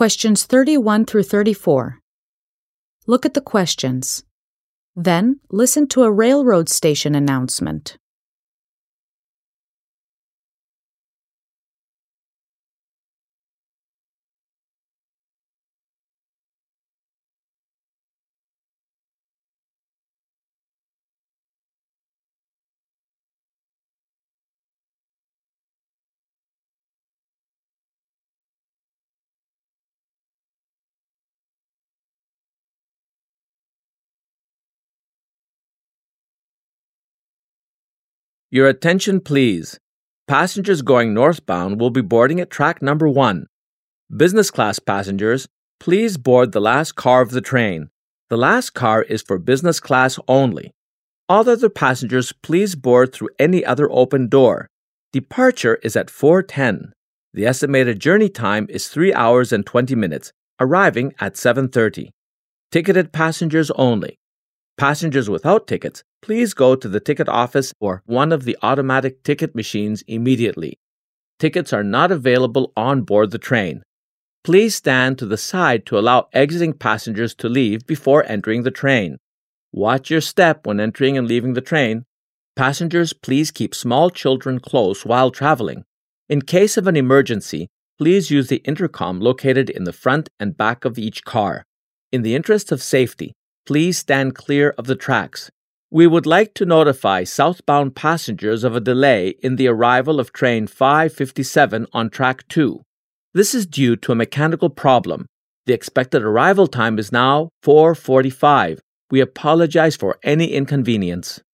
Questions 31 through 34. Look at the questions. Then, listen to a railroad station announcement. Your attention, please. Passengers going northbound will be boarding at track number 1. Business class passengers, please board the last car of the train. The last car is for business class only. All other passengers, please board through any other open door. Departure is at 4:10. The estimated journey time is 3 hours and 20 minutes, arriving at 7:30. Ticketed passengers only. Passengers without tickets, please go to the ticket office or one of the automatic ticket machines immediately. Tickets are not available on board the train. Please stand to the side to allow exiting passengers to leave before entering the train. Watch your step when entering and leaving the train. Passengers, please keep small children close while traveling. In case of an emergency, please use the intercom located in the front and back of each car. In the interest of safety, please stand clear of the tracks. We would like to notify southbound passengers of a delay in the arrival of train 557 on track 2. This is due to a mechanical problem. The expected arrival time is now 4:45. We apologize for any inconvenience.